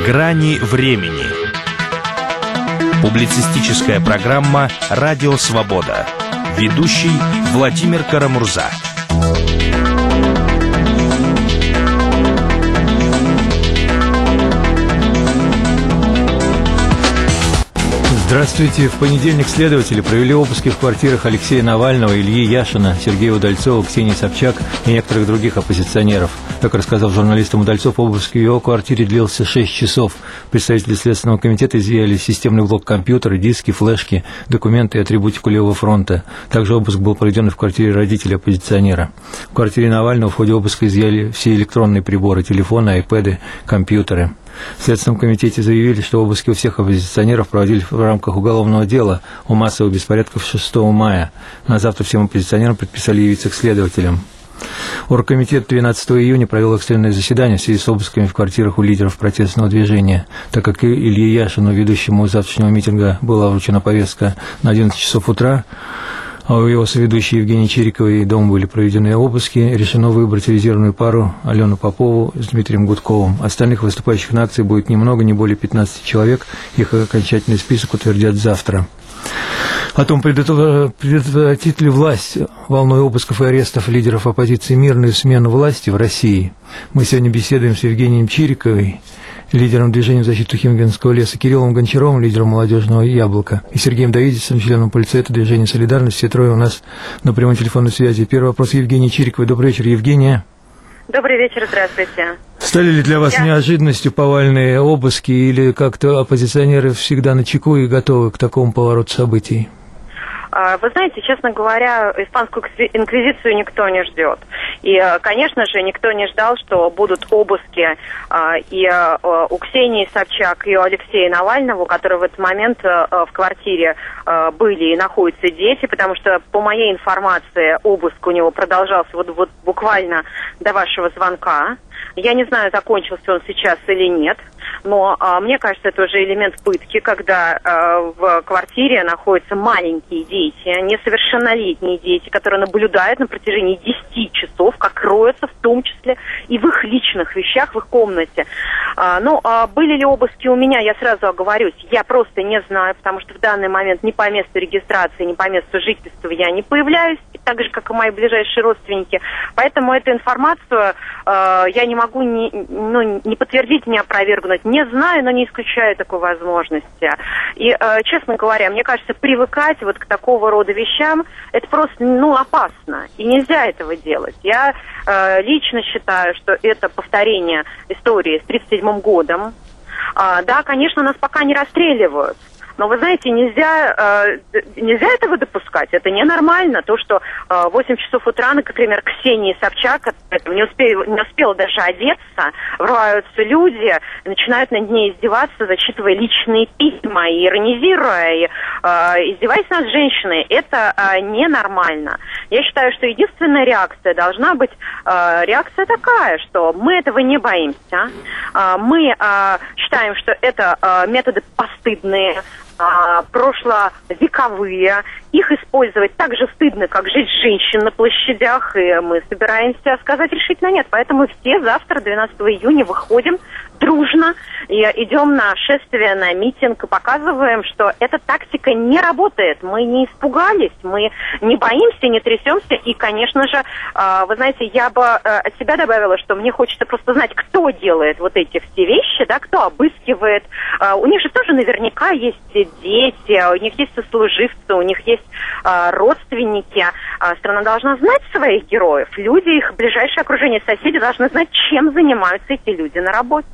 Грани времени. Публицистическая программа «Радио Свобода». Ведущий Владимир Карамурза. Здравствуйте. В понедельник следователи провели обыски в квартирах Алексея Навального, Ильи Яшина, Сергея Удальцова, Ксении Собчак и некоторых других оппозиционеров. Как рассказал журналистам Удальцов, обыск в его квартире длился 6 часов. Представители Следственного комитета изъяли системный блок компьютера, диски, флешки, документы и атрибутику Левого фронта. Также обыск был проведен в квартире родителей оппозиционера. В квартире Навального в ходе обыска изъяли все электронные приборы, телефоны, айпэды, компьютеры. В Следственном комитете заявили, что обыски у всех оппозиционеров проводили в рамках уголовного дела о массовых беспорядках 6 мая. На завтра всем оппозиционерам предписали явиться к следователям. Оргкомитет 12 июня провел экстренное заседание в связи с обысками в квартирах у лидеров протестного движения. Так как Илье Яшину, ведущему завтрашнего митинга, была вручена повестка на 11 часов утра, а у его соведущей Евгении Чириковой дома были проведены обыски, решено выбрать резервную пару Алену Попову с Дмитрием Гудковым. Остальных выступающих на акции будет ни много, ни более 15 человек. Их окончательный список утвердят завтра. О том, предотвратит ли власть волной обысков и арестов лидеров оппозиции мирную смену власти в России, мы сегодня беседуем с Евгением Чириковой, лидером движения в защиту Химкинского леса, Кириллом Гончаровым, лидером молодежного «Яблока», и Сергеем Давидовичем, членом полицейта движения «Солидарность». Все трое у нас на прямой телефонной связи. Первый вопрос Евгении Чириковой. Добрый вечер, Евгения. Добрый вечер, здравствуйте. Стали ли для вас неожиданностью повальные обыски, или как-то оппозиционеры всегда начеку и готовы к такому повороту событий? Вы знаете, честно говоря, испанскую инквизицию никто не ждет. И, конечно же, никто не ждал, что будут обыски и у Ксении Собчак, и у Алексея Навального, у которого в этот момент в квартире были и находятся дети, потому что, по моей информации, обыск у него продолжался вот буквально до вашего звонка. Я не знаю, закончился он сейчас или нет, но мне кажется, это уже элемент пытки, когда в квартире находятся маленькие дети, несовершеннолетние дети, которые наблюдают на протяжении 10 часов, как роются, в том числе и в их личных вещах, в их комнате. Были ли обыски у меня, я сразу оговорюсь, я просто не знаю, потому что в данный момент ни по месту регистрации, ни по месту жительства я не появляюсь, так же, как и мои ближайшие родственники. Поэтому эту информацию я не могу не подтвердить, не опровергнуть. Не знаю, но не исключаю такой возможности. И, честно говоря, мне кажется, привыкать вот к такого рода вещам, это просто, опасно. И нельзя этого делать. Я лично считаю, что это повторение истории с 1937 годом. Да, конечно, нас пока не расстреливают. Но, вы знаете, нельзя этого допускать. Это ненормально. То, что 8 часов утра, например, Ксении Собчак не успела даже одеться, врываются люди, начинают над ней издеваться, зачитывая личные письма, и иронизируя, и издеваясь над женщиной. Это ненормально. Я считаю, что единственная реакция должна быть реакция такая, что мы этого не боимся. Мы считаем, что это методы постыдные, прошловековые. Их использовать так же стыдно, как жить женщин на площадях, и мы собираемся сказать решительно нет. Поэтому все завтра, 12 июня, выходим дружно и идем на шествие, на митинг и показываем, что эта тактика не работает. Мы не испугались, мы не боимся, не трясемся. И, конечно же, вы знаете, я бы от себя добавила, что мне хочется просто знать, кто делает вот эти все вещи, да, кто обыскивает. У них же тоже наверняка есть дети, у них есть сослуживцы, у них есть родственники. Страна должна знать своих героев. Люди, их ближайшее окружение, соседи должны знать, чем занимаются эти люди на работе.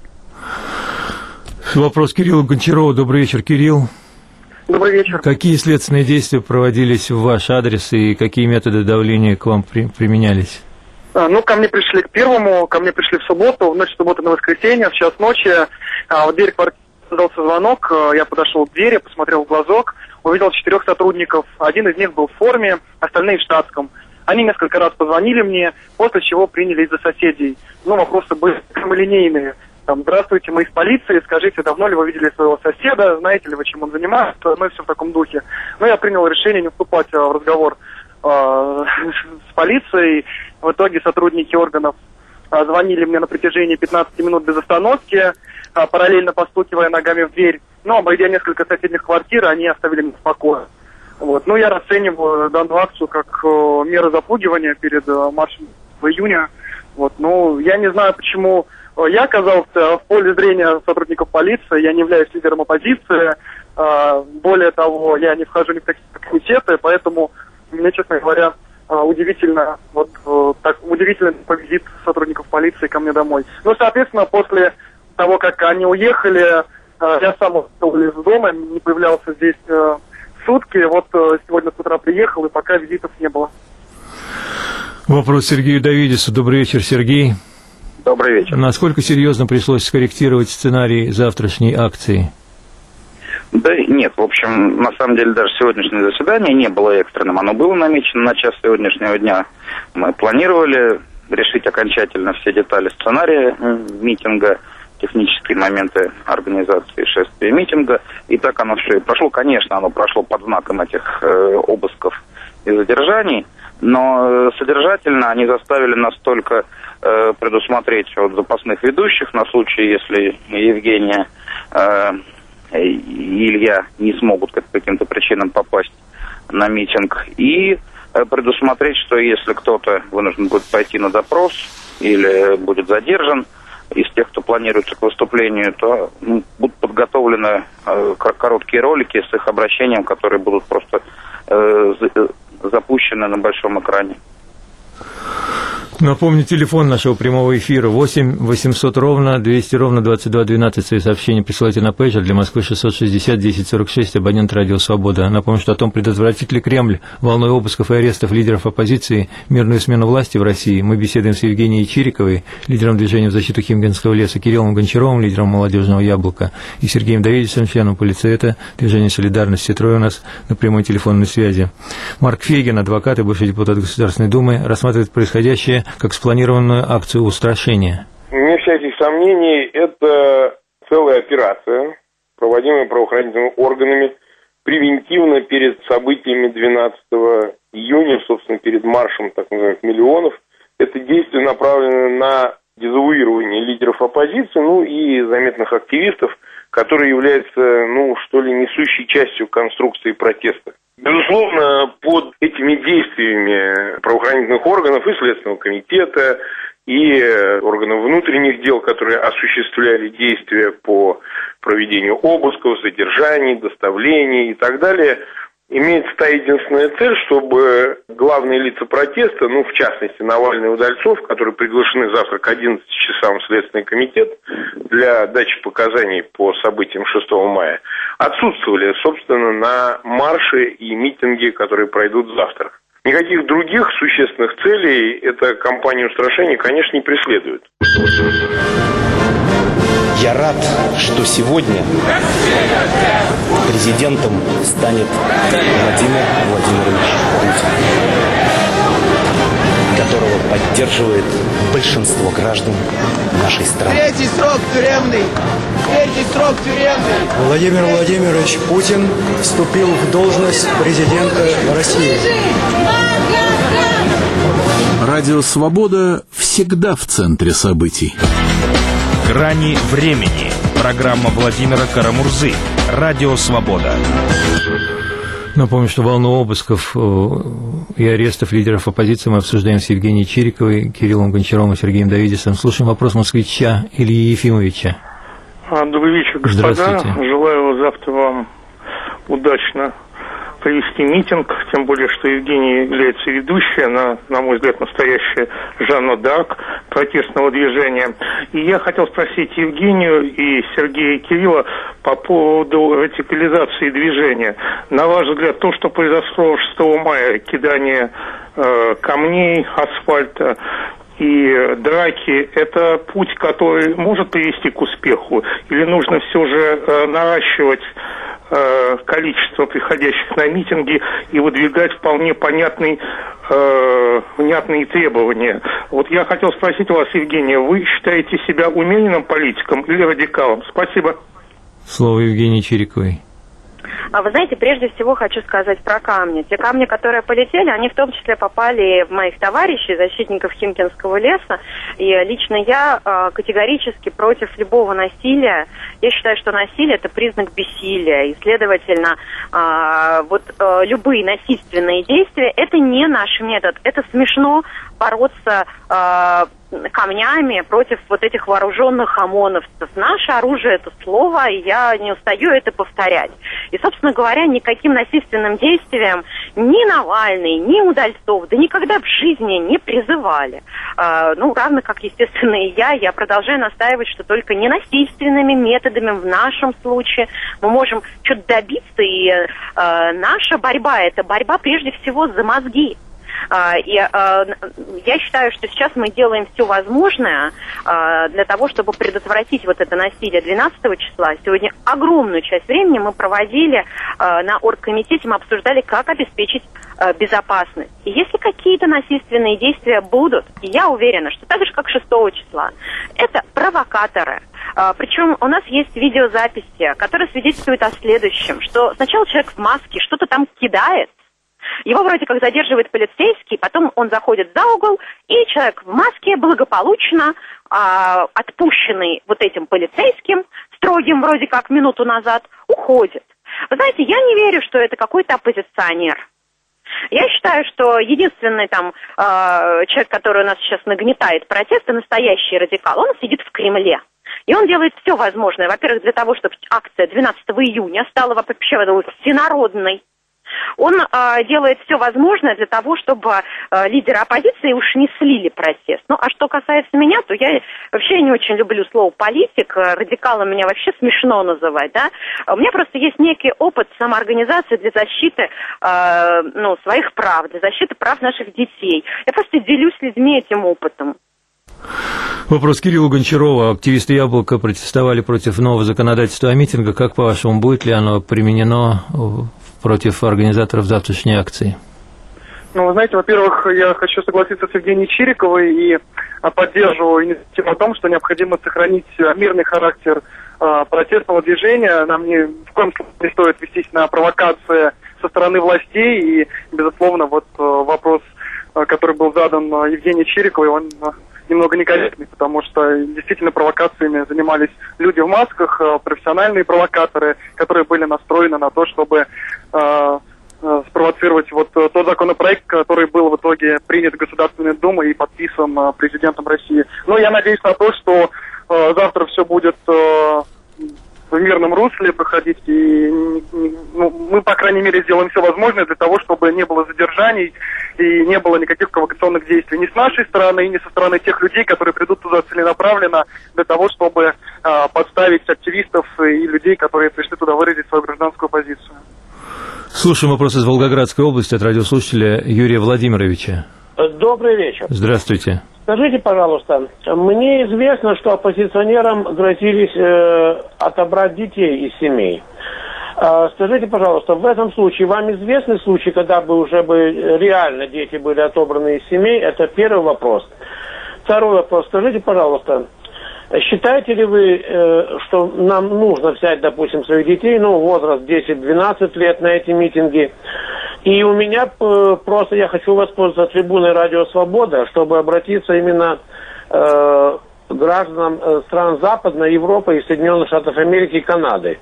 Вопрос Кириллу Гончарову. Добрый вечер, Кирилл. Добрый вечер. Какие следственные действия проводились в ваш адрес и какие методы давления к вам применялись? Ко мне пришли к первому, ко мне пришли в субботу, в ночь субботы на воскресенье, в час ночи. В дверь квартиры раздался звонок, я подошел к двери, посмотрел в глазок, увидел 4 сотрудников. Один из них был в форме, остальные в штатском. Они несколько раз позвонили мне, после чего принялись за соседей. Вопросы были прямолинейные. Здравствуйте, мы из полиции, скажите, давно ли вы видели своего соседа, знаете ли вы, чем он занимается, и все в таком духе. Я принял решение не вступать в разговор с полицией. В итоге сотрудники органов звонили мне на протяжении 15 минут без остановки, параллельно постукивая ногами в дверь. Но, обойдя несколько соседних квартир, они оставили меня в покое. Вот. Ну, я расцениваю данную акцию как меру запугивания перед маршем в июне. Вот. Ну, я не знаю, почему я оказался в поле зрения сотрудников полиции, я не являюсь лидером оппозиции. Более того, я не вхожу ни в какие комитеты, поэтому мне, честно говоря, удивительно визит сотрудников полиции ко мне домой. Ну, соответственно, после того, как они уехали, я сам ушел из дома, не появлялся здесь сутки. Вот сегодня с утра приехал, и пока визитов не было. Вопрос Сергею Давидису. Добрый вечер, Сергей. Добрый вечер. Насколько серьезно пришлось скорректировать сценарий завтрашней акции? Да нет, в общем, на самом деле даже сегодняшнее заседание не было экстренным. Оно было намечено на час сегодняшнего дня. Мы планировали решить окончательно все детали сценария митинга, технические моменты организации шествия митинга. И так оно все и прошло. Конечно, оно прошло под знаком этих обысков и задержаний, но содержательно они заставили нас только предусмотреть от запасных ведущих на случай, если Евгения и Илья не смогут по каким-то причинам попасть на митинг, и предусмотреть, что если кто-то вынужден будет пойти на допрос или будет задержан из тех, кто планируется к выступлению, то будут подготовлены короткие ролики с их обращением, которые будут просто запущены на большом экране. Напомню, телефон нашего прямого эфира 8 800 ровно 200 ровно 22 12. Свои сообщения присылайте на пейджер для Москвы 660 1046, абонент Радио Свобода. Напомню, что о том, предотвратит ли Кремль волной обысков и арестов лидеров оппозиции мирную смену власти в России, мы беседуем с Евгенией Чириковой, лидером движения в защиту Химкинского леса, Кириллом Гончаровым, лидером молодежного яблока, и Сергеем Давидисом, членом полицейта движения «Солидарность». Трое у нас на прямой телефонной связи. Марк Фейгин, адвокат и бывший депутат Государственной Думы, рассматривает происходящее как спланированную акцию устрашения. Вне всяких сомнений, это целая операция, проводимая правоохранительными органами превентивно перед событиями 12 июня, собственно, перед маршем так называемых миллионов. Это действие направлено на дезавуирование лидеров оппозиции, и заметных активистов, которые являются, что ли, несущей частью конструкции протеста. Безусловно, под этими действиями правоохранительных органов и Следственного комитета, и органов внутренних дел, которые осуществляли действия по проведению обысков, задержаний, доставлений и так далее, имеется та единственная цель, чтобы главные лица протеста, в частности, Навальный и Удальцов, которые приглашены завтра к 11 часам в Следственный комитет для дачи показаний по событиям 6 мая, отсутствовали, собственно, на марше и митинге, которые пройдут завтра. Никаких других существенных целей эта кампания устрашения, конечно, не преследует. Я рад, что сегодня президентом станет Владимир Владимирович Путин, которого поддерживает большинство граждан нашей страны. Третий срок тюремный! Третий срок тюремный! Владимир Владимирович Путин вступил в должность президента России. Радио «Свобода» всегда в центре событий. «Грани времени». Программа Владимира Карамурзы. Радио «Свобода». Напомню, что волну обысков и арестов лидеров оппозиции мы обсуждаем с Евгенией Чириковой, Кириллом Гончаровым и Сергеем Давидисом. Слушаем вопрос москвича Ильи Ефимовича. Добрый вечер, господа. Желаю завтра вам удачно провести митинг, тем более, что Евгения является ведущей, она, на мой взгляд, настоящая Жанна д'Арк протестного движения. И я хотел спросить Евгению и Сергея и Кирилла по поводу радикализации движения. На ваш взгляд, то, что произошло 6 мая, кидание камней, асфальта и драки, это путь, который может привести к успеху? Или нужно все же наращивать количество приходящих на митинги и выдвигать вполне внятные требования? Вот я хотел спросить вас, Евгения, вы считаете себя умеренным политиком или радикалом? Спасибо. Слово Евгении Чириковой. Вы знаете, прежде всего хочу сказать про камни. Те камни, которые полетели, они в том числе попали в моих товарищей, защитников Химкинского леса. И лично я категорически против любого насилия. Я считаю, что насилие – это признак бессилия. И, следовательно, любые насильственные действия – это не наш метод. Это смешно бороться камнями против вот этих вооруженных ОМОНовцев. Наше оружие – это слово, и я не устаю это повторять. И, собственно говоря, никаким насильственным действиям ни Навальный, ни Удальцов, да никогда в жизни не призывали. Равно как, естественно, и я продолжаю настаивать, что только ненасильственными методами в нашем случае мы можем что-то добиться, и наша борьба – это борьба прежде всего за мозги. Я считаю, что сейчас мы делаем все возможное для того, чтобы предотвратить вот это насилие 12 числа. Сегодня огромную часть времени мы проводили на оргкомитете, мы обсуждали, как обеспечить безопасность. И если какие-то насильственные действия будут, я уверена, что так же, как 6 числа, это провокаторы. Причем у нас есть видеозаписи, которые свидетельствуют о следующем, что сначала человек в маске что-то там кидает, его вроде как задерживает полицейский, потом он заходит за угол, и человек в маске благополучно, отпущенный вот этим полицейским, строгим вроде как минуту назад, уходит. Вы знаете, я не верю, что это какой-то оппозиционер. Я считаю, что единственный человек, который у нас сейчас нагнетает протесты, настоящий радикал, он сидит в Кремле. И он делает все возможное, во-первых, для того, чтобы акция 12 июня стала вообще всенародной. Он делает все возможное для того, чтобы лидеры оппозиции уж не слили протест. А что касается меня, то я вообще не очень люблю слово «политик». Радикалом меня вообще смешно называть, да. У меня просто есть некий опыт самоорганизации для защиты своих прав, для защиты прав наших детей. Я просто делюсь с людьми этим опытом. Вопрос Кириллу Гончарову. Активисты «Яблоко» протестовали против нового законодательства о митингах. Как, по-вашему, будет ли оно применено против организаторов завтрашней акции? Вы знаете, во-первых, я хочу согласиться с Евгенией Чириковой и поддерживаю инициативу о том, что необходимо сохранить мирный характер протестного движения. Нам ни в коем случае не стоит вестись на провокации со стороны властей. И, безусловно, вопрос, который был задан Евгенией Чириковой, он немного некорректный, потому что действительно провокациями занимались люди в масках, профессиональные провокаторы, которые были настроены на то, чтобы спровоцировать тот законопроект, который был в итоге принят Государственной Думой и подписан президентом России. Но я надеюсь на то, что завтра все будет в мирном русле проходить, и мы, по крайней мере, сделаем все возможное для того, чтобы не было задержаний и не было никаких провокационных действий ни с нашей стороны, ни со стороны тех людей, которые придут туда целенаправленно для того, чтобы подставить активистов и людей, которые пришли туда выразить свою гражданскую позицию. Слушаем вопрос из Волгоградской области от радиослушателя Юрия Владимировича. Добрый вечер. Здравствуйте. Скажите, пожалуйста, мне известно, что оппозиционерам грозились отобрать детей из семей. Скажите, пожалуйста, в этом случае вам известны случаи, когда бы уже реально дети были отобраны из семей? Это первый вопрос. Второй вопрос. Скажите, пожалуйста, считаете ли вы, что нам нужно взять, допустим, своих детей, возраст 10-12 лет на эти митинги? И у меня просто, я хочу воспользоваться трибуной «Радио Свобода», чтобы обратиться именно к гражданам стран Западной Европы и Соединенных Штатов Америки и Канады.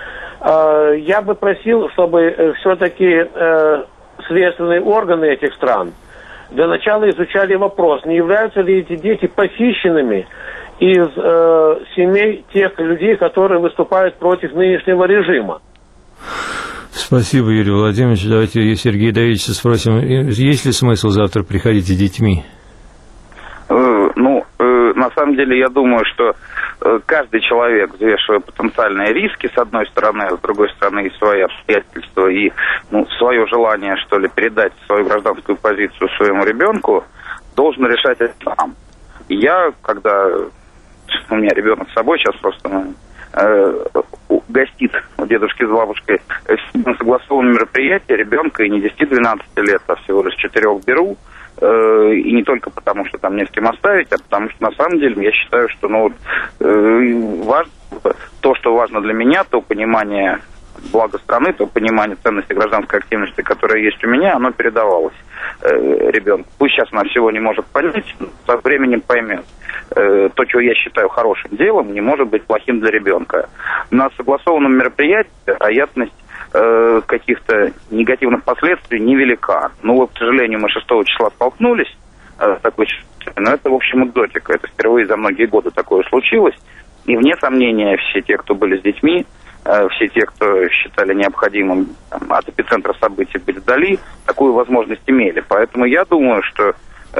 Я бы просил, чтобы все-таки следственные органы этих стран для начала изучали вопрос, не являются ли эти дети похищенными из семей тех людей, которые выступают против нынешнего режима. Спасибо, Юрий Владимирович. Давайте Сергея Давидовича спросим, есть ли смысл завтра приходить с детьми? На самом деле, я думаю, что каждый человек, взвешивая потенциальные риски, с одной стороны, а с другой стороны, и свои обстоятельства, и свое желание, передать свою гражданскую позицию своему ребенку, должен решать это сам. И я, когда у меня ребенок с собой, сейчас просто гостит у дедушки с бабушкой, на согласованном мероприятии ребенка и не 10-12 лет, а всего лишь 4 беру. И не только потому, что там не с кем оставить, а потому что на самом деле я считаю, что важно, то, что важно для меня, то понимание благо страны, то понимание ценности гражданской активности, которая есть у меня, оно передавалось ребенку. Пусть сейчас она всего не может понять, но со временем поймет. То, чего я считаю хорошим делом, не может быть плохим для ребенка. На согласованном мероприятии вероятность каких-то негативных последствий невелика. Ну вот, к сожалению, мы 6 числа столкнулись с такой ситуацией, но это, в общем, экзотика. Это впервые за многие годы такое случилось. И вне сомнения, все те, кто были с детьми, все те, кто считали необходимым от эпицентра событий быть вдали, такую возможность имели. Поэтому я думаю, что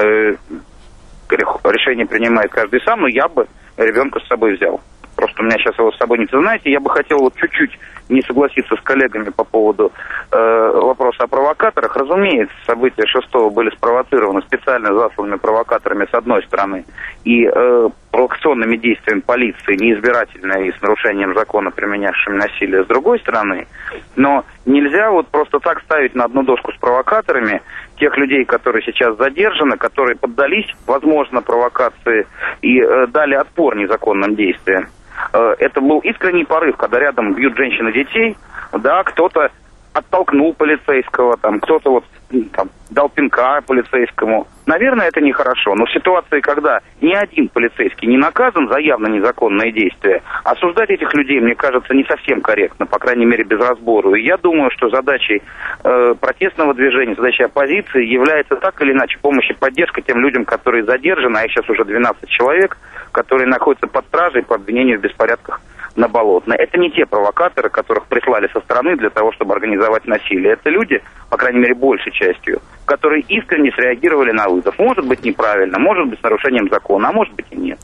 решение принимает каждый сам, но я бы ребенка с собой взял. Просто у меня сейчас его с собой нет. Вы знаете, я бы хотел вот чуть-чуть не согласиться с коллегами по поводу вопроса о провокаторах. Разумеется, события 6-го были спровоцированы специально засланными провокаторами с одной стороны и провокационными действиями полиции, неизбирательно и с нарушением закона, применявшими насилие, с другой стороны. Но нельзя вот просто так ставить на одну доску с провокаторами тех людей, которые сейчас задержаны, которые поддались, возможно, провокации и дали отпор незаконным действиям. Это был искренний порыв, когда рядом бьют женщин и детей, да, кто-то оттолкнул полицейского, там, кто-то вот там, дал пинка полицейскому. Наверное, это нехорошо, но в ситуации, когда ни один полицейский не наказан за явно незаконные действия, осуждать этих людей, мне кажется, не совсем корректно, по крайней мере, без разбору. И я думаю, что задачей протестного движения, задачей оппозиции является так или иначе помощь и поддержка тем людям, которые задержаны, а их сейчас уже 12 человек, которые находятся под стражей по обвинению в беспорядках на Болотной. Это не те провокаторы, которых прислали со стороны для того, чтобы организовать насилие. Это люди, по крайней мере, большей частью, которые искренне среагировали на вызов. Может быть, неправильно, может быть, с нарушением закона, а может быть и нет.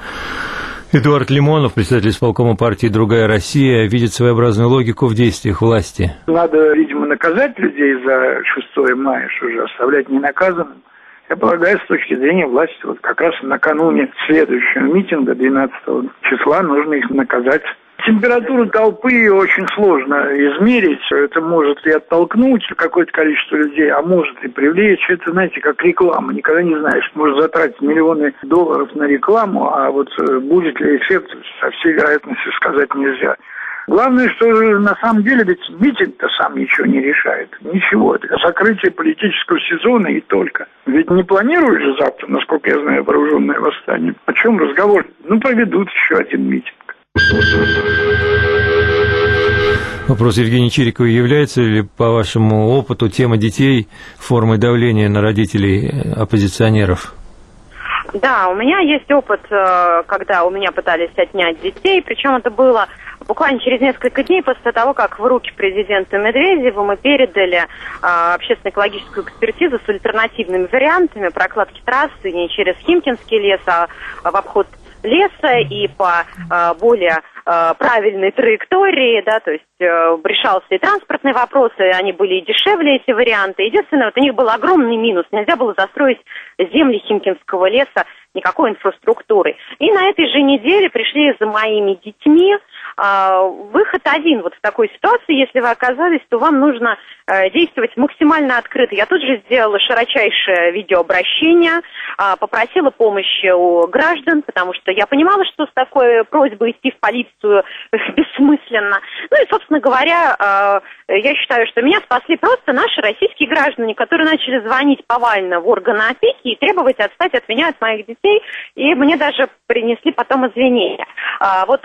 Эдуард Лимонов, председатель исполкома партии «Другая Россия», видит своеобразную логику в действиях власти. Надо, видимо, наказать людей за 6 мая, что же, оставлять ненаказанным. Я полагаю, с точки зрения власти, вот как раз накануне следующего митинга, 12 числа, нужно их наказать. Температуру толпы очень сложно измерить. Это может и оттолкнуть какое-то количество людей, а может и привлечь. Это, знаете, как реклама. Никогда не знаешь. Можно затратить миллионы долларов на рекламу, а вот будет ли эффект, со всей вероятностью сказать нельзя. Главное, что на самом деле ведь митинг-то сам ничего не решает. Ничего. Это закрытие политического сезона и только. Ведь не планируют же завтра, насколько я знаю, вооруженное восстание. О чем разговор? Ну, проведут еще один митинг. Вопрос Евгении Чириковой. Является ли, по вашему опыту, тема детей формой давления на родителей оппозиционеров? Да, у меня есть опыт, когда у меня пытались отнять детей, причем это было буквально через несколько дней после того, как в руки президента Медведева мы передали общественно-экологическую экспертизу с альтернативными вариантами прокладки трассы не через Химкинский лес, а в обход леса и по более правильной траектории, да, то есть решался и транспортные вопросы, они были и дешевле, эти варианты. Единственное, вот у них был огромный минус, нельзя было застроить земли Химкинского леса никакой инфраструктуры. И на этой же неделе пришли за моими детьми. Выход один вот в такой ситуации, если вы оказались, то вам нужно действовать максимально открыто. Я тут же сделала широчайшее видеообращение, попросила помощи у граждан, потому что я понимала, что с такой просьбой идти в полицию бессмысленно. Ну и, собственно говоря, я считаю, что меня спасли просто наши российские граждане, которые начали звонить повально в органы опеки и требовать отстать от меня, от моих детей, и мне даже принесли потом извинения. Вот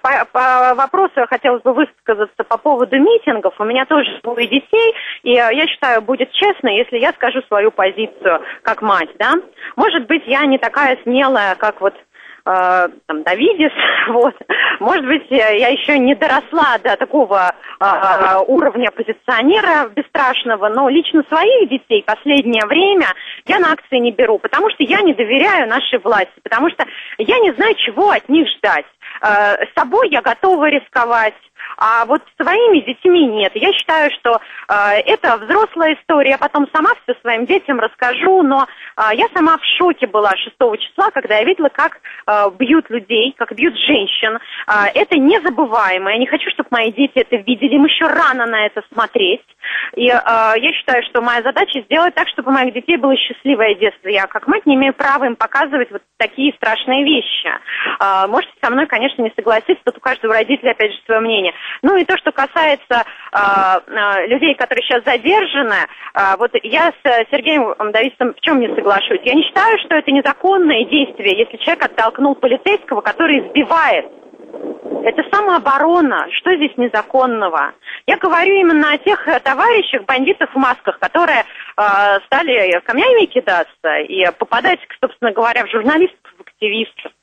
по вопросу хотелось бы высказаться по поводу митингов. У меня тоже двое детей, и я считаю, будет честно, если я скажу свою позицию как мать, да. Может быть, я не такая смелая, как вот там Давидис, вот. Может быть, я еще не доросла до такого уровня оппозиционера бесстрашного, но лично своих детей последнее время я на акции не беру, потому что я не доверяю нашей власти, потому что я не знаю, чего от них ждать. С собой я готова рисковать, а вот своими детьми нет. Я считаю, что это взрослая история, я потом сама все своим детям расскажу, но я сама в шоке была 6 числа, когда я видела, как бьют людей, как бьют женщин. Это незабываемо. Я не хочу, чтобы мои дети это видели, им еще рано на это смотреть. И я считаю, что моя задача сделать так, чтобы у моих детей было счастливое детство. Я как мать не имею права им показывать вот такие страшные вещи. Можете со мной, конечно, не согласиться, тут у каждого родителя, опять же, свое мнение. Ну и то, что касается людей, которые сейчас задержаны, вот я с Сергеем Давидовичем в чем не соглашусь. Я не считаю, что это незаконное действие, если человек оттолкнул полицейского, который избивает. Это самооборона. Что здесь незаконного? Я говорю именно о тех товарищах, бандитах в масках, которые стали камнями кидаться и попадать, собственно говоря, в журналистов, в активистов.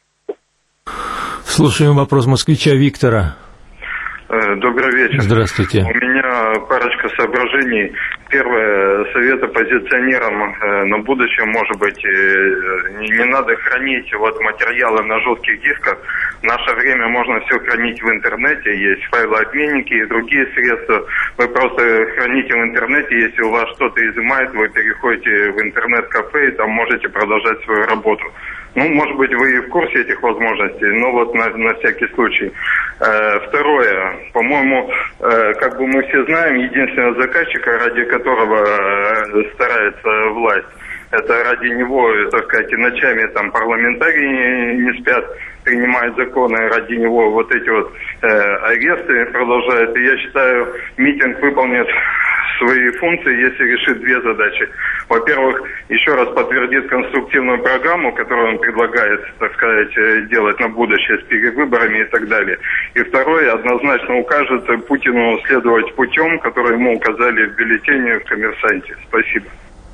Слушаем вопрос москвича Виктора. Добрый вечер. Здравствуйте. У меня парочка соображений. Первое, совет оппозиционерам на будущее, может быть, не надо хранить вот материалы на жестких дисках. В наше время можно все хранить в интернете, есть файлообменники и другие средства. Вы просто храните в интернете, если у вас что-то изымает, вы переходите в интернет-кафе и там можете продолжать свою работу. Ну, может быть, вы и в курсе этих возможностей, но вот на всякий случай. Второе, по-моему, как бы мы все знаем, единственного заказчика, ради которого старается власть, это ради него, так сказать, и ночами там парламентарии не спят, принимают законы, ради него вот эти вот аресты продолжают. И я считаю, митинг выполнит свои функции, если решит две задачи. Во-первых, еще раз подтвердит конструктивную программу, которую он предлагает, так сказать, делать на будущее с перевыборами и так далее. И второе, однозначно укажет Путину следовать путем, который ему указали в бюллетене в «Коммерсанте». Спасибо.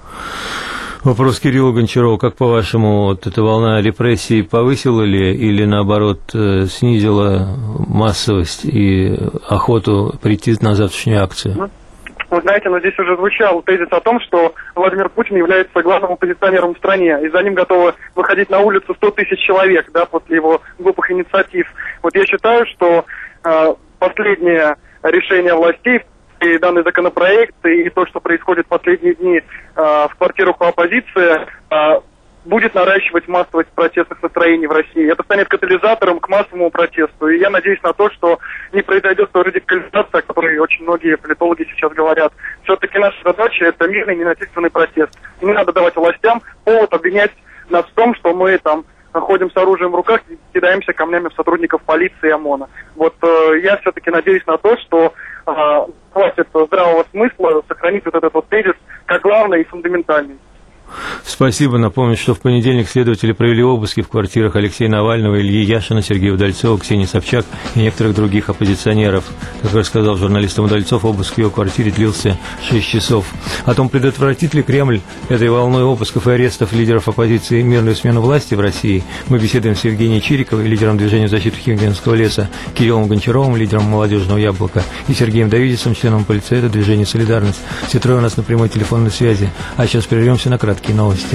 Вопрос Кириллу Гончарову. Как по-вашему, вот эта волна репрессий повысила ли или, наоборот, снизила массовость и охоту прийти на завтрашнюю акцию? Вы знаете, но здесь уже звучал тезис о том, что Владимир Путин является главным оппозиционером в стране, и за ним готовы выходить на улицу 100 тысяч человек, да, после его глупых инициатив. Вот я считаю, что последнее решение властей и данный законопроект, и то, что происходит в последние дни в квартирах у оппозиции, будет наращивать массовость протестных настроений в России. Это станет катализатором к массовому протесту. И я надеюсь на то, что не произойдет той радикализация, о которой очень многие политологи сейчас говорят. Все-таки наша задача – это мирный, ненасильственный протест. И не надо давать властям повод обвинять нас в том, что мы там ходим с оружием в руках и кидаемся камнями в сотрудников полиции и ОМОНа. Вот я все-таки надеюсь на то, что хватит здравого смысла сохранить вот этот вот тезис как главный и фундаментальный. Спасибо. Напомню, что в понедельник следователи провели обыски в квартирах Алексея Навального, Ильи Яшина, Сергея Удальцова, Ксении Собчак и некоторых других оппозиционеров. Как рассказал журналистам Удальцов, обыск в его квартире длился 6 часов. О том, предотвратит ли Кремль этой волной обысков и арестов лидеров оппозиции мирную смену власти в России, мы беседуем с Евгенией Чириковой, лидером движения защиты Химкинского леса, Кириллом Гончаровым, лидером молодежного яблока, и Сергеем Давидовичем, членом полицейского движения «Солидарность». Все трое у нас на прямой телефонной связи. А сейчас прервемся на краткие новости.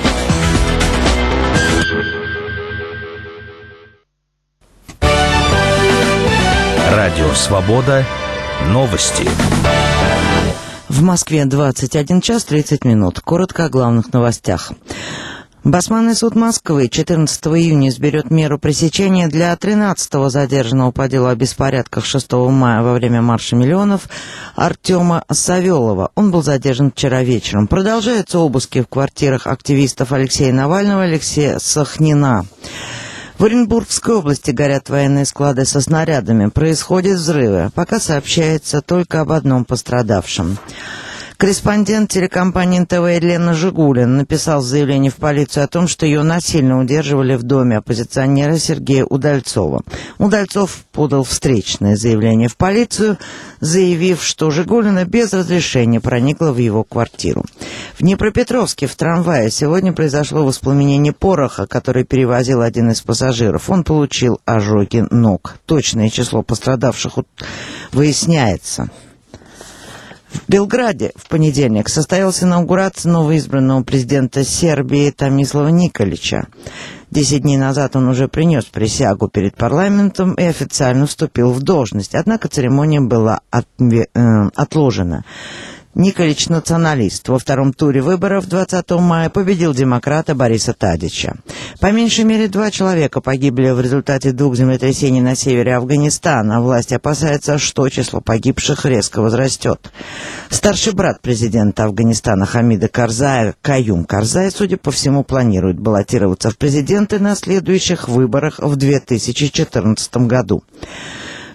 Радио «Свобода». Новости. В Москве 21 час 30 минут. Коротко о главных новостях. Басманный суд Москвы 14 июня изберет меру пресечения для 13-го задержанного по делу о беспорядках 6 мая во время марша миллионов Артема Савелова. Он был задержан вчера вечером. Продолжаются обыски в квартирах активистов Алексея Навального и Алексея Сахнина. В Оренбургской области горят военные склады со снарядами. Происходят взрывы. Пока сообщается только об одном пострадавшем. Корреспондент телекомпании НТВ Елена Жигулина написал заявление в полицию о том, что ее насильно удерживали в доме оппозиционера Сергея Удальцова. Удальцов подал встречное заявление в полицию, заявив, что Жигулина без разрешения проникла в его квартиру. В Днепропетровске в трамвае сегодня произошло воспламенение пороха, который перевозил один из пассажиров. Он получил ожоги ног. Точное число пострадавших выясняется. В Белграде в понедельник состоялась инаугурация новоизбранного президента Сербии Томислава Николича. 10 дней назад он уже принес присягу перед парламентом и официально вступил в должность. Однако церемония была отложена. Николич – националист. Во втором туре выборов 20 мая победил демократа Бориса Тадича. По меньшей мере 2 человека погибли в результате 2 землетрясений на севере Афганистана. Власти опасаются, что число погибших резко возрастет. Старший брат президента Афганистана Хамида Карзая, Каюм Карзай, судя по всему, планирует баллотироваться в президенты на следующих выборах в 2014 году.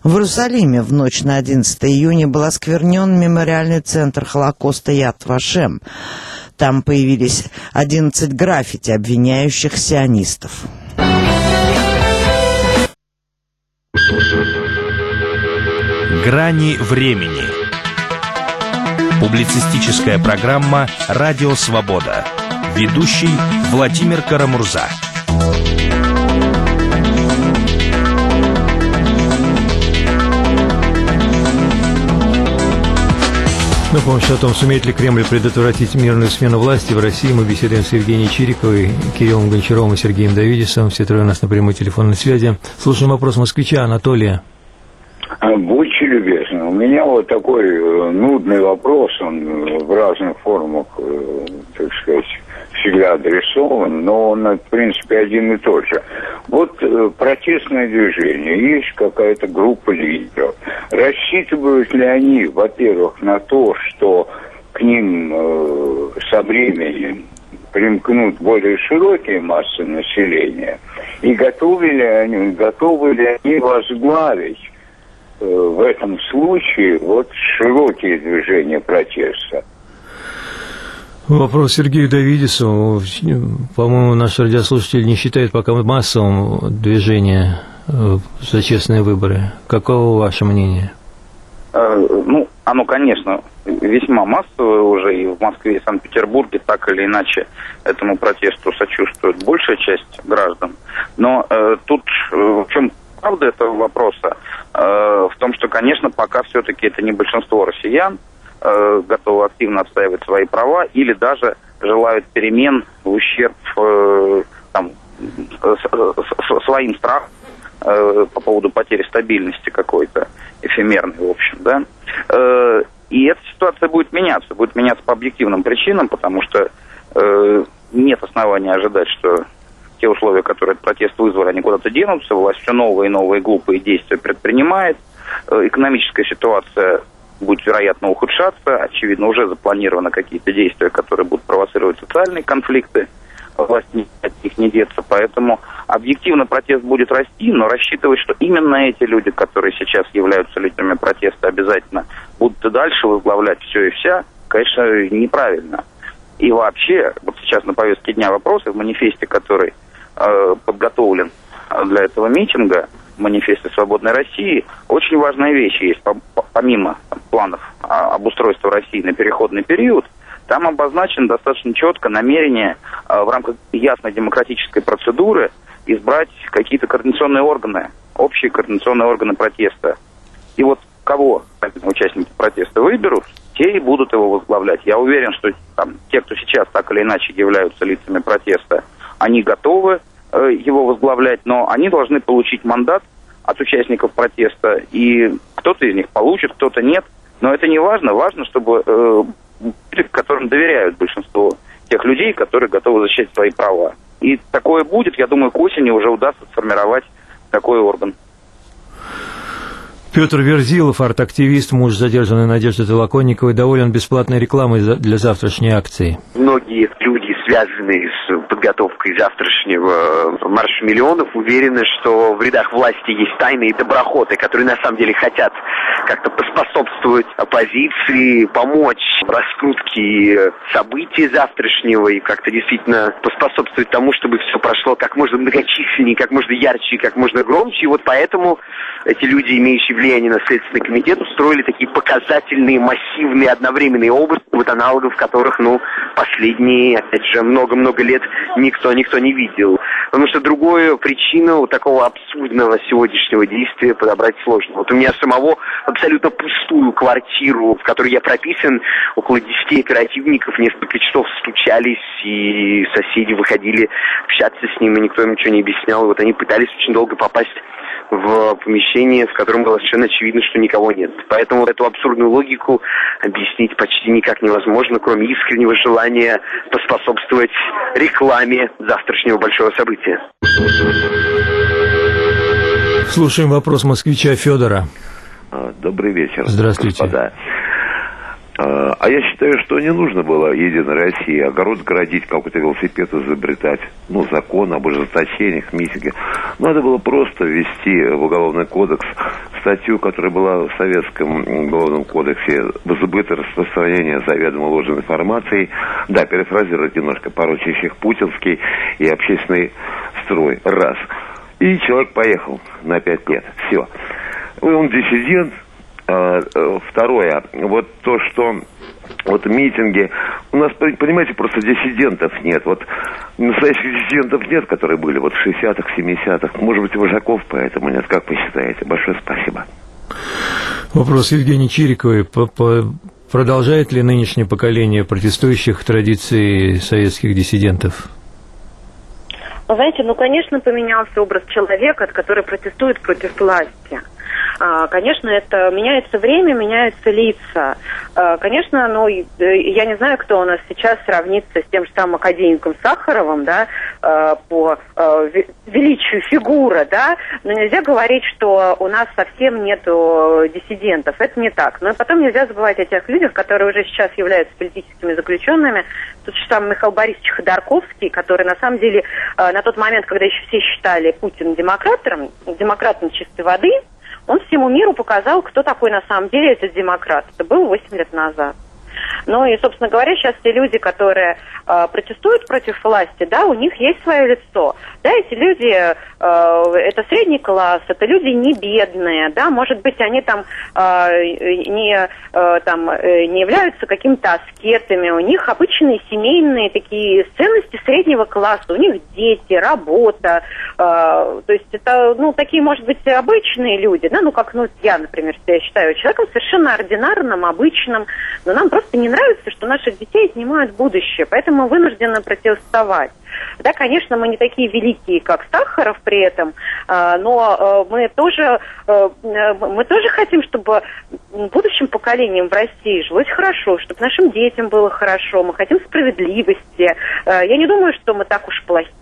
В Иерусалиме в ночь на 11 июня был осквернен мемориальный центр Холокоста Яд Вашем. Там появились 11 граффити, обвиняющих сионистов. Грани времени. Публицистическая программа «Радио Свобода». Ведущий Владимир Карамурза. Ну, помощь о том, сумеет ли Кремль предотвратить мирную смену власти в России, мы беседуем с Евгенией Чириковой, Кириллом Гончаровым и Сергеем Давидисовым. Все трое у нас на прямой телефонной связи. Слушаем вопрос москвича Анатолия. Будьте любезны, у меня вот такой нудный вопрос, он в разных формах, так сказать, всегда адресован, но он, в принципе, один и тот же. Вот протестное движение, есть какая-то группа лидеров. Рассчитывают ли они, во-первых, на то, что к ним со временем примкнут более широкие массы населения, и готовы ли они возглавить в этом случае вот широкие движения протеста? Вопрос Сергею Давидисову. По-моему, наш радиослушатель не считает пока массовым движение за честные выборы. Каково ваше мнение? Оно, конечно, весьма массовое уже, и в Москве и Санкт-Петербурге так или иначе этому протесту сочувствует большая часть граждан. Но тут в чем правда этого вопроса? В том, что, конечно, пока все-таки это не большинство россиян готовы активно отстаивать свои права или даже желают перемен в ущерб своим страхам по поводу потери стабильности какой-то, эфемерной, в общем, да. И эта ситуация будет меняться по объективным причинам, потому что нет основания ожидать, что те условия, которые этот протест вызвали, они куда-то денутся, власть все новые и новые глупые действия предпринимает, экономическая ситуация будет, вероятно, ухудшаться, очевидно, уже запланированы какие-то действия, которые будут провоцировать социальные конфликты, власть от них не деться, поэтому объективно протест будет расти, но рассчитывать, что именно эти люди, которые сейчас являются лидерами протеста, обязательно будут и дальше возглавлять все и вся, конечно, неправильно. И вообще, вот сейчас на повестке дня вопросы в манифесте, который подготовлен для этого митинга, в манифесте «Свободной России», очень важная вещь есть. Помимо планов обустройства России на переходный период, там обозначено достаточно четко намерение в рамках ясной демократической процедуры избрать какие-то координационные органы, общие координационные органы протеста. И вот кого участники протеста выберут, те и будут его возглавлять. Я уверен, что те, кто сейчас так или иначе являются лицами протеста, они готовы его возглавлять, но они должны получить мандат от участников протеста, и кто-то из них получит, кто-то нет. Но это не важно. Важно, чтобы люди, которым доверяют большинство тех людей, которые готовы защищать свои права. И такое будет, я думаю, к осени уже удастся сформировать такой орган. Петр Верзилов, арт-активист, муж задержанной Надежды Толоконниковой, доволен бесплатной рекламой для завтрашней акции. Многие люди, связанные с подготовкой завтрашнего марша миллионов, уверены, что в рядах власти есть тайные доброходы, которые на самом деле хотят как-то поспособствовать оппозиции, помочь в раскрутке событий завтрашнего и как-то действительно поспособствовать тому, чтобы все прошло как можно многочисленнее, как можно ярче, как можно громче. И вот поэтому эти люди, имеющие влияние на Следственный комитет, устроили такие показательные, массивные, одновременные обыски, вот аналогов которых, последние, опять же, много-много лет никто не видел. Потому что другую причину вот такого абсурдного сегодняшнего действия подобрать сложно. Вот у меня самого абсолютно пустую квартиру, в которой я прописан, около 10 оперативников несколько часов стучались, и соседи выходили общаться с ним, и никто им ничего не объяснял. И вот они пытались очень долго попасть в помещение, в котором было совершенно очевидно, что никого нет. Поэтому эту абсурдную логику объяснить почти никак невозможно, кроме искреннего желания поспособствовать рекламе завтрашнего большого события. Слушаем вопрос москвича Федора. Добрый вечер, Здравствуйте. господа. А я считаю, что не нужно было Единой России огород городить, какой-то велосипед изобретать. Ну, закон об ожесточениях, митинге. Надо было просто ввести в Уголовный кодекс статью, которая была в Советском Уголовном кодексе, возбыто распространение заведомо ложной информации. Да, перефразировать немножко, порочащих путинский и общественный строй. Раз. И человек поехал на 5 лет. Все. Он диссидент. Второе, вот то, что вот митинги, у нас, понимаете, просто диссидентов нет, вот настоящих диссидентов нет, которые были вот в 60-х, 70-х, может быть, и вожаков поэтому нет, как вы считаете? Большое спасибо. Вопрос Евгении Чириковой. Продолжает ли нынешнее поколение протестующих традиции советских диссидентов? Вы знаете, конечно, поменялся образ человека, который протестует против власти. Конечно, это меняется время, меняются лица. Конечно, я не знаю, кто у нас сейчас сравнится с тем же самым академиком Сахаровым, да, по величию фигуры, да, но нельзя говорить, что у нас совсем нету диссидентов. Это не так. Но потом нельзя забывать о тех людях, которые уже сейчас являются политическими заключенными. Тот же самый Михаил Борисович Ходорковский, который на самом деле на тот момент, когда еще все считали Путина демократом чистой воды, он всему миру показал, кто такой на самом деле этот демократ. Это было 8 лет назад. Ну и, собственно говоря, сейчас те люди, которые протестуют против власти, да, у них есть свое лицо. Да, эти люди, это средний класс, это люди не бедные, да, может быть, они там не являются какими-то аскетами, у них обычные семейные такие ценности среднего класса, у них дети, работа, то есть это, такие, может быть, обычные люди, да, как я, например, себя считаю человеком совершенно ординарным, обычным, но нам просто не нравится, что наших детей отнимают будущее, поэтому мы вынуждены протестовать. Да, конечно, мы не такие великие, как Сахаров при этом, но мы тоже хотим, чтобы будущим поколениям в России жилось хорошо, чтобы нашим детям было хорошо, мы хотим справедливости. Я не думаю, что мы так уж плохи.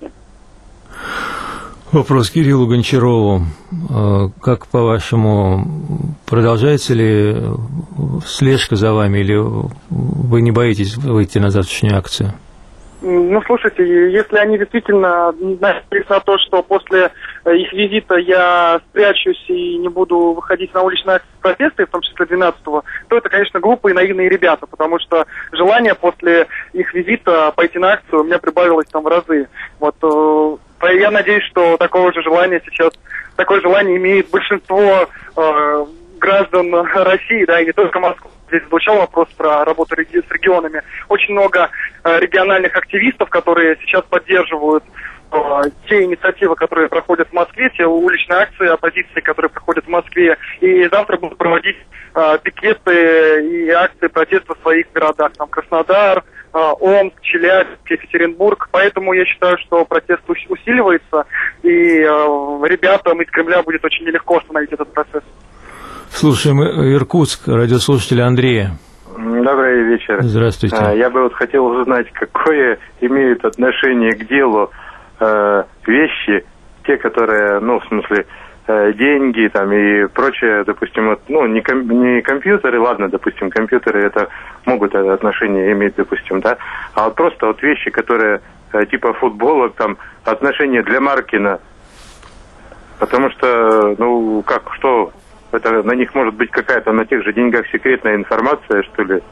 Вопрос Кириллу Гончарову. Как, по-вашему, продолжается ли слежка за вами, или вы не боитесь выйти на завтрашнюю акцию? Слушайте, если они действительно надеются на то, что после их визита я спрячусь и не буду выходить на уличные акции протеста, в том числе 12-го, то это, конечно, глупые и наивные ребята, потому что желание после их визита пойти на акцию у меня прибавилось в разы. Я надеюсь, что такое желание имеет большинство граждан России, да, и не только Москвы. Здесь звучал вопрос про работу с регионами. Очень много региональных активистов, которые сейчас поддерживают те инициативы, которые проходят в Москве, те уличные акции оппозиции, которые проходят в Москве, и завтра будут проводить пикеты и акции протеста в своих городах, Краснодар, Омск, Челябинск, Екатеринбург. Поэтому я считаю, что протест усиливается, и ребятам из Кремля будет очень нелегко остановить этот процесс. Слушаем Иркутск, радиослушателя Андрея. Добрый вечер. Здравствуйте. Я бы хотел узнать, какое имеют отношение к делу вещи, те, которые, деньги и прочее, допустим, не компьютеры, ладно, допустим, компьютеры это могут отношение иметь, допустим, да, а просто вещи, которые типа футбола, отношения для Маркина, потому что, это на них может быть какая-то на тех же деньгах секретная информация, что ли?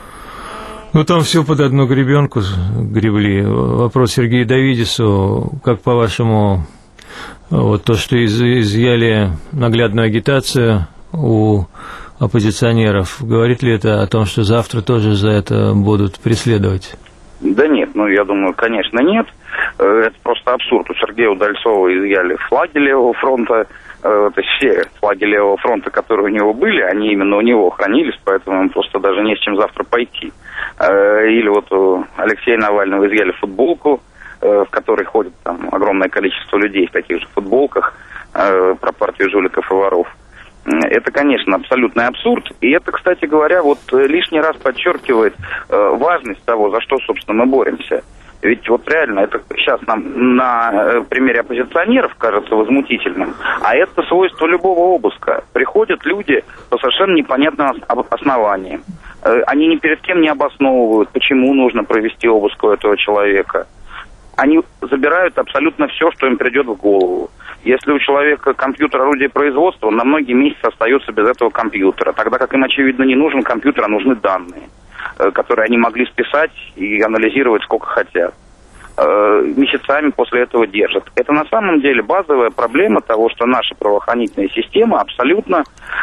Там все под одну гребенку гребли. Вопрос Сергею Давидису. Как, по-вашему, то, что изъяли наглядную агитацию у оппозиционеров, говорит ли это о том, что завтра тоже за это будут преследовать? Да нет, я думаю, конечно, нет. Это просто абсурд. У Сергея Удальцова изъяли флаги Левого фронта. То есть все флаги Левого фронта, которые у него были, они именно у него хранились, поэтому им просто даже не с чем завтра пойти. Или у Алексея Навального изъяли футболку, в которой ходит огромное количество людей в таких же футболках про партию жуликов и воров. Это, конечно, абсолютный абсурд. И это, кстати говоря, лишний раз подчеркивает важность того, за что, собственно, мы боремся. Ведь реально это сейчас нам на примере оппозиционеров кажется возмутительным, а это свойство любого обыска. Приходят люди по совершенно непонятным основаниям. Они ни перед кем не обосновывают, почему нужно провести обыск у этого человека. Они забирают абсолютно все, что им придет в голову. Если у человека компьютер орудие производства, он на многие месяцы остается без этого компьютера. Тогда как им, очевидно, не нужен компьютер, а нужны данные, которые они могли списать и анализировать сколько хотят. Месяцами после этого держат. Это на самом деле базовая проблема того, что наша правоохранительная система абсолютно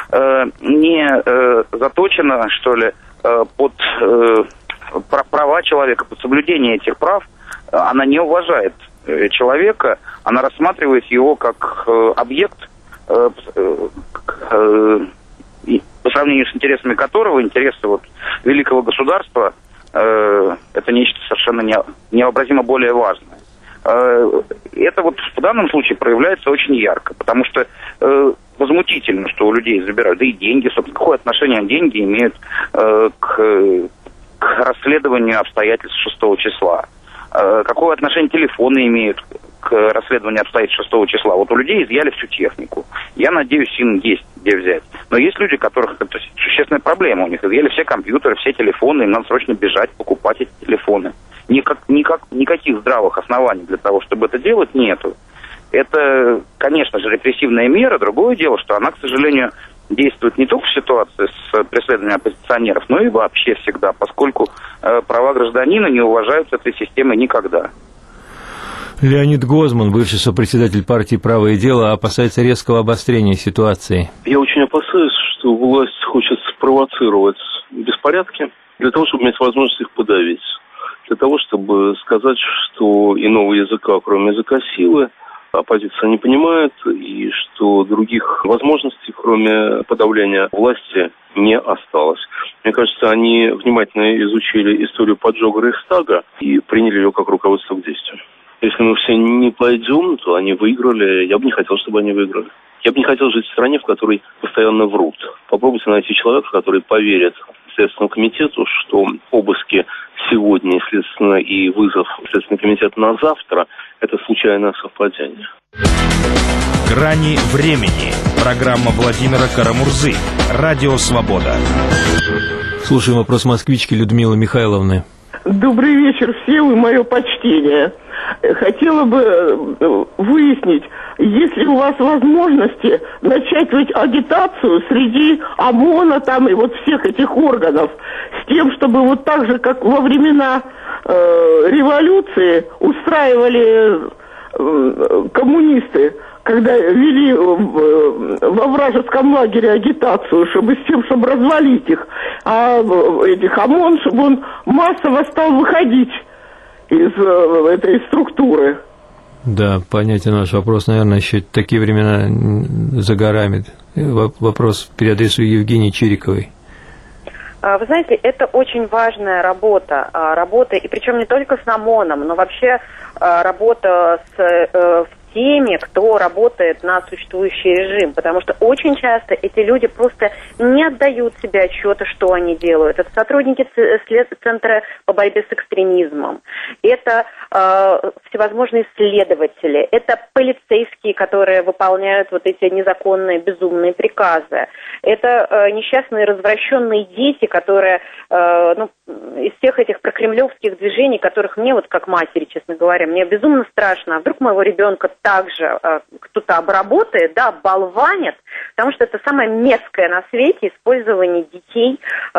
не заточена, что ли, под права человека, под соблюдение этих прав. Она не уважает человека, она рассматривает его как объект, по сравнению с интересами которого, интересы вот великого государства, это нечто совершенно невообразимо более важное. Это вот в данном случае проявляется очень ярко, потому что возмутительно, что у людей забирают, да и деньги, собственно, какое отношение деньги имеют к расследованию обстоятельств 6 числа. Какое отношение телефоны имеют к расследованию обстоятельств 6 числа? Вот у людей изъяли всю технику. Я надеюсь, им есть где взять. Но есть люди, у которых это существенная проблема. У них изъяли все компьютеры, все телефоны, им надо срочно бежать, покупать эти телефоны. Никаких здравых оснований для того, чтобы это делать, нету. Это, конечно же, репрессивная мера. Другое дело, что она, к сожалению, действует не только в ситуации с преследованием оппозиционеров, но и вообще всегда, поскольку права гражданина не уважаются этой системой никогда. Леонид Гозман, бывший сопредседатель партии «Правое дело», опасается резкого обострения ситуации. Я очень опасаюсь, что власть хочет спровоцировать беспорядки для того, чтобы иметь возможность их подавить. Для того, чтобы сказать, что иного языка, кроме языка силы, оппозиция не понимает, и что других возможностей, кроме подавления власти, не осталось. Мне кажется, они внимательно изучили историю поджога Рейхстага и приняли ее как руководство к действию. Если мы все не пойдем, то они выиграли. Я бы не хотел, чтобы они выиграли. Я бы не хотел жить в стране, в которой постоянно врут. Попробуйте найти человека, который поверит Следственному комитету, что обыски сегодня, следственно, и вызов Следственного комитета на завтра – это случайное совпадение. «Грани времени». Программа Владимира Карамурзы. Радио «Свобода». Слушаем вопрос москвички Людмилы Михайловны. Добрый вечер всем и мое почтение. Хотела бы выяснить, есть ли у вас возможности начать агитацию среди ОМОНа там и вот всех этих органов с тем, чтобы вот так же, как во времена революции устраивали коммунисты, когда вели во вражеском лагере агитацию, чтобы с тем, чтобы развалить их, а этих ОМОН, чтобы он массово стал выходить из этой структуры. Да, понятен ваш вопрос. Наверное, еще такие времена за горами. Вопрос переадресую Евгении Чириковой. Вы знаете, это очень важная работа, и причем не только с ОМОНом, но вообще работа с теми, кто работает на существующий режим, потому что очень часто эти люди просто не отдают себе отчета, что они делают. Это сотрудники Центра по борьбе с экстремизмом, это всевозможные следователи, это полицейские, которые выполняют вот эти незаконные, безумные приказы, это несчастные развращенные дети, которые из всех этих прокремлевских движений, которых мне вот как матери, честно говоря, мне безумно страшно, а вдруг моего ребенка также кто-то обработает, да, болванит, потому что это самое мерзкое на свете использование детей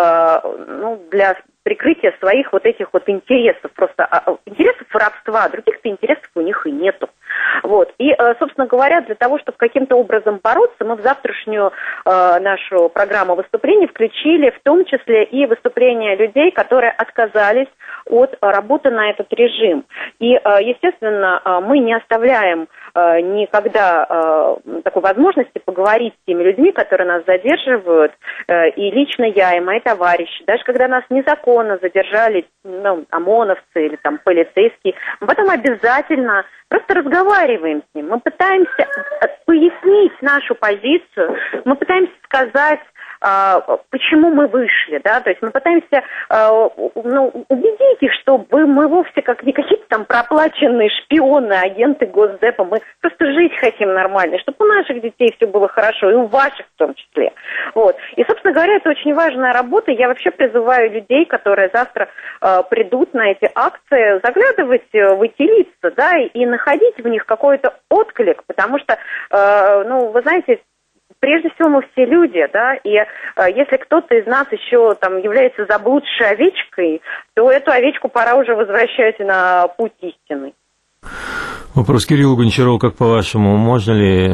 для прикрытия своих вот этих вот интересов, просто интересов воровства, других-то интересов у них и нету. Вот. И, собственно говоря, для того, чтобы каким-то образом бороться, мы в завтрашнюю нашу программу выступлений включили в том числе и выступления людей, которые отказались от работы на этот режим. И, естественно, мы не оставляем никогда такой возможности поговорить с теми людьми, которые нас задерживают, и лично я, и мои товарищи, даже когда нас незаконно задержали ОМОНовцы или там полицейские, мы потом обязательно просто разговариваем с ним, мы пытаемся пояснить нашу позицию, мы пытаемся сказать, почему мы вышли, да, то есть мы пытаемся убедить их, что мы вовсе не какие-то там проплаченные шпионы, агенты Госдепа, мы просто жить хотим нормально, чтобы у наших детей все было хорошо, и у ваших в том числе. Вот. И, собственно говоря, это очень важная работа. Я вообще призываю людей, которые завтра придут на эти акции, заглядывать в эти лица, да, и находить в них какой-то отклик, потому что, вы знаете, прежде всего мы все люди, да, и если кто-то из нас еще там является заблудшей овечкой, то эту овечку пора уже возвращать на путь истинный. Вопрос Кириллу Гончарову, как по-вашему, можно ли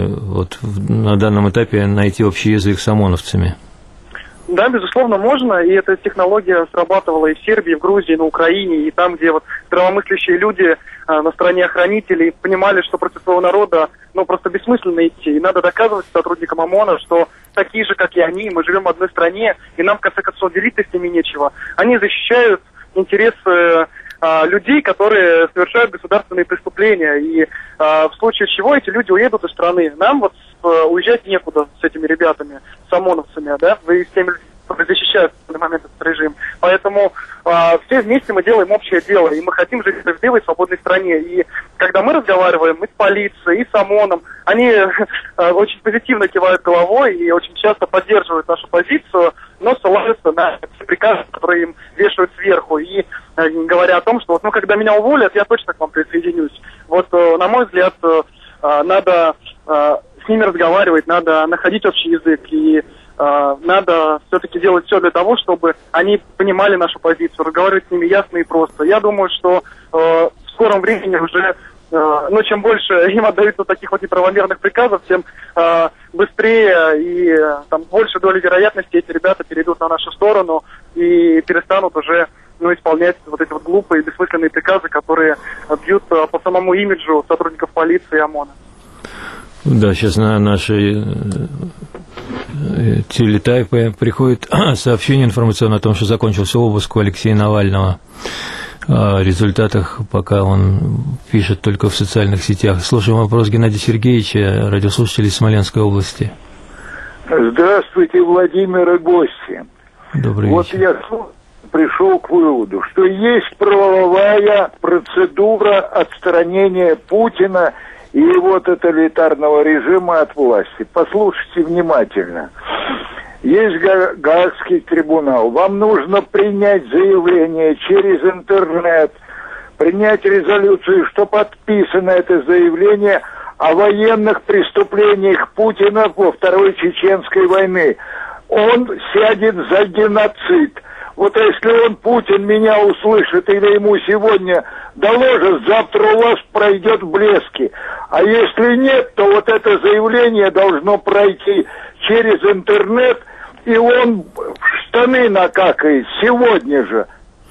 на данном этапе найти общий язык с ОМОНовцами? Да, безусловно, можно, и эта технология срабатывала и в Сербии, и в Грузии, и на Украине, и там, где здравомыслящие люди на стороне охранителей понимали, что против своего народа, просто бессмысленно идти, и надо доказывать сотрудникам ОМОНа, что такие же, как и они, мы живем в одной стране, и нам, в конце концов, делиться с ними нечего. Они защищают интересы людей, которые совершают государственные преступления, и в случае чего эти люди уедут из страны. Нам уезжать некуда с этими ребятами, с ОМОНовцами, да, и с теми людьми, которые защищают в данный момент этот режим. Поэтому все вместе мы делаем общее дело, и мы хотим жить в справедливой, свободной стране. И когда мы разговариваем и с полицией, и с ОМОНом, они очень позитивно кивают головой и очень часто поддерживают нашу позицию, но ссылаются на приказы, которые им вешают сверху, и говоря о том, что когда меня уволят, я точно к вам присоединюсь. На мой взгляд, надо с ними разговаривать, надо находить общий язык, и надо все-таки делать все для того, чтобы они понимали нашу позицию, разговаривать с ними ясно и просто. Я думаю, что в скором времени уже, чем больше им отдаются таких неправомерных приказов, тем быстрее и больше доли вероятности эти ребята перейдут на нашу сторону и перестанут уже исполнять эти глупые, бессмысленные приказы, которые бьют по самому имиджу сотрудников полиции и ОМОНа. Да, сейчас на наши телетайп приходит сообщение информационное о том, что закончился обыск у Алексея Навального. О результатах пока он пишет только в социальных сетях. Слушаем вопрос Геннадия Сергеевича, радиослушателей Смоленской области. Здравствуйте, Владимир и гости. Добрый вечер. Я пришел к выводу, что есть правовая процедура отстранения Путина и его тоталитарного режима от власти. Послушайте внимательно. Есть Гаагский трибунал. Вам нужно принять заявление через интернет, принять резолюцию, что подписано это заявление о военных преступлениях Путина во Второй Чеченской войне. Он сядет за геноцид. Если он, Путин, меня услышит или ему сегодня доложит, завтра у вас пройдет блески. А если нет, то это заявление должно пройти через интернет, и он в штаны накакает сегодня же.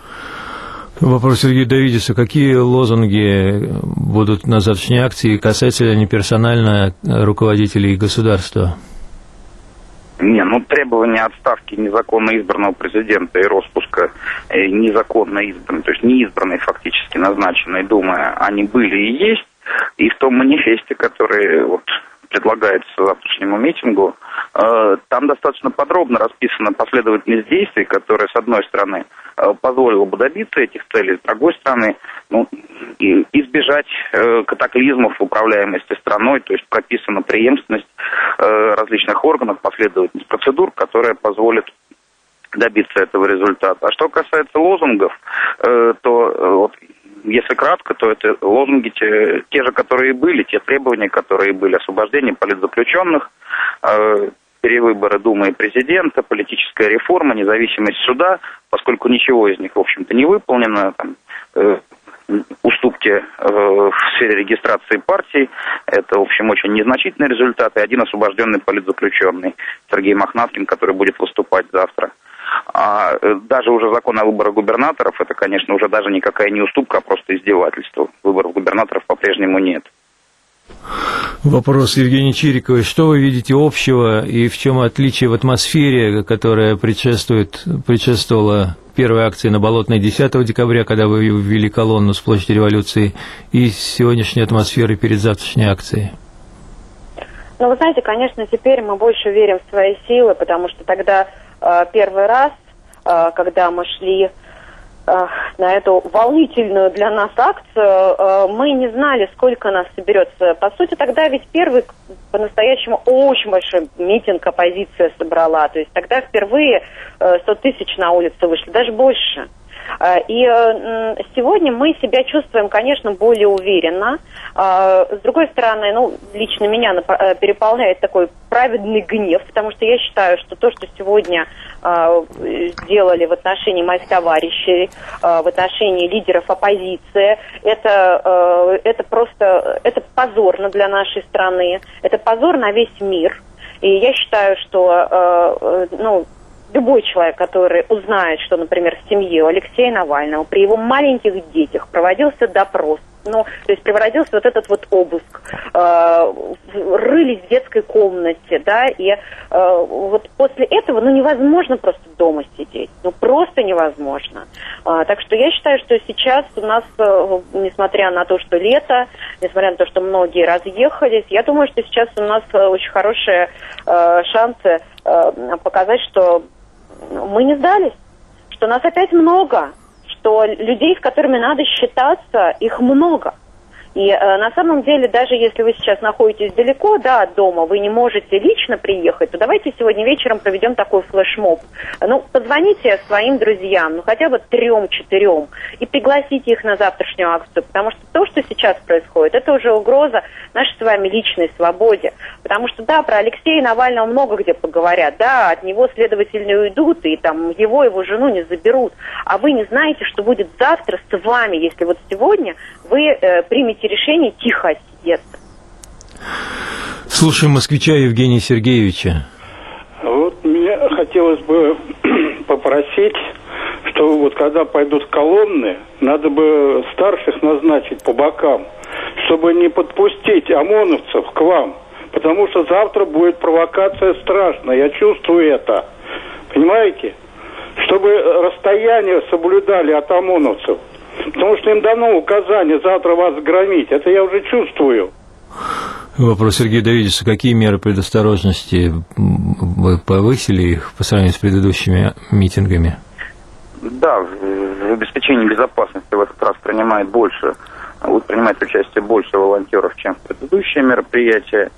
Вопрос Сергея Давидиса. Какие лозунги будут на завтрашней акции? Касаются ли они персонально руководителей государства? Требования отставки незаконно избранного президента и распуска незаконно избранной, то есть неизбранной фактически назначенной Думы, они были и есть. И в том манифесте, который предлагается завтрашнему митингу, там достаточно подробно расписана последовательность действий, которая, с одной стороны, позволила бы добиться этих целей, с другой стороны, избежать катаклизмов в управляемости страной, то есть прописана преемственность различных органов, последовательность процедур, которая позволит добиться этого результата. А что касается лозунгов, то если кратко, то это лозунги те же, которые и были, те требования, которые были: освобождение политзаключенных, перевыборы Думы и президента, политическая реформа, независимость суда, поскольку ничего из них, в общем-то, не выполнено, уступки в сфере регистрации партий, это, в общем, очень незначительные результаты. Один освобожденный политзаключенный, Сергей Мохнаткин, который будет выступать завтра. А даже уже закон о выборах губернаторов, это, конечно, уже даже никакая не уступка, а просто издевательство. Выборов губернаторов по-прежнему нет. Вопрос Евгении Чириковой. Что вы видите общего и в чем отличие в атмосфере, которая предшествовала первой акции на Болотной 10 декабря, когда вы ввели колонну с площади Революции, и сегодняшней атмосферы перед завтрашней акцией? Ну, вы знаете, конечно, теперь мы больше верим в свои силы, потому что тогда первый раз, когда мы шли на эту волнительную для нас акцию, мы не знали, сколько нас соберется. По сути, тогда ведь первый по-настоящему очень большой митинг оппозиция собрала. То есть тогда впервые 100 тысяч на улицу вышли, даже больше. И сегодня мы себя чувствуем, конечно, более уверенно. С другой стороны, ну, лично меня переполняет такой праведный гнев, потому что я считаю, что то, что сегодня сделали в отношении моих товарищей, в отношении лидеров оппозиции, это просто это позорно для нашей страны, это позор на весь мир. И я считаю, что любой человек, который узнает, что, например, в семье у Алексея Навального при его маленьких детях проводился допрос, то есть превратился вот этот вот обыск, рылись в детской комнате, да, и вот после этого, невозможно просто дома сидеть, просто невозможно. Так что я считаю, что сейчас у нас, несмотря на то, что лето, несмотря на то, что многие разъехались, я думаю, что сейчас у нас очень хорошие шансы показать, что мы не сдались, что нас опять много, что людей, с которыми надо считаться, их много. И на самом деле, даже если вы сейчас находитесь далеко, да, от дома, вы не можете лично приехать, то давайте сегодня вечером проведем такой флешмоб. Позвоните своим друзьям, хотя бы 3-4, и пригласите их на завтрашнюю акцию, потому что то, что сейчас происходит, это уже угроза нашей с вами личной свободе. Потому что, да, про Алексея Навального много где поговорят, да, от него следователи уйдут, и там его жену не заберут. А вы не знаете, что будет завтра с вами, если вот сегодня вы примете решение тихо отсидеться. Слушаем москвича Евгения Сергеевича. Вот мне хотелось бы попросить, что вот когда пойдут колонны, надо бы старших назначить по бокам, чтобы не подпустить ОМОНовцев к вам, потому что завтра будет провокация страшная, я чувствую это, понимаете? Чтобы расстояние соблюдали от ОМОНовцев, потому что им дано указание завтра вас громить, это я уже чувствую. Вопрос Сергея Давидовича. Какие меры предосторожности вы повысили их по сравнению с предыдущими митингами? Да, в обеспечении безопасности в этот раз принимает участие больше волонтеров, чем в предыдущие мероприятия.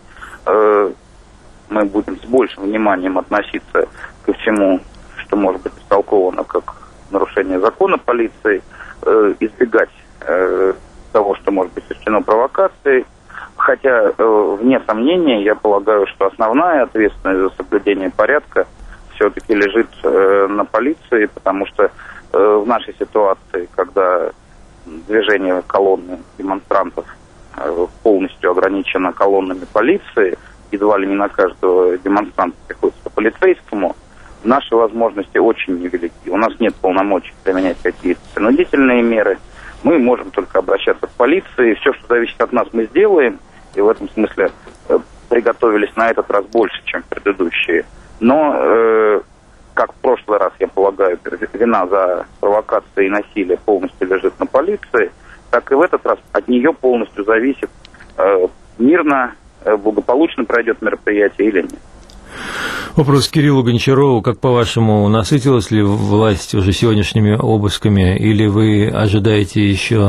Мы будем с большим вниманием относиться ко всему, что может быть истолковано как нарушение закона полиции, избегать того, что может быть сочтено провокацией. Хотя, вне сомнения, я полагаю, что основная ответственность за соблюдение порядка все-таки лежит на полиции, потому что в нашей ситуации, когда движение колонны демонстрантов полностью ограничено колоннами полиции, едва ли не на каждого демонстранта приходится по полицейскому, наши возможности очень невелики. У нас нет полномочий применять какие-то принудительные меры. Мы можем только обращаться к полиции. Все, что зависит от нас, мы сделаем. И в этом смысле приготовились на этот раз больше, чем предыдущие. Но, как в прошлый раз, я полагаю, вина за провокации и насилие полностью лежит на полиции, так и в этот раз от нее полностью зависит, мирно, благополучно пройдет мероприятие или нет. Вопрос к Кириллу Гончарову. Как по-вашему, насытилась ли власть уже сегодняшними обысками, или вы ожидаете еще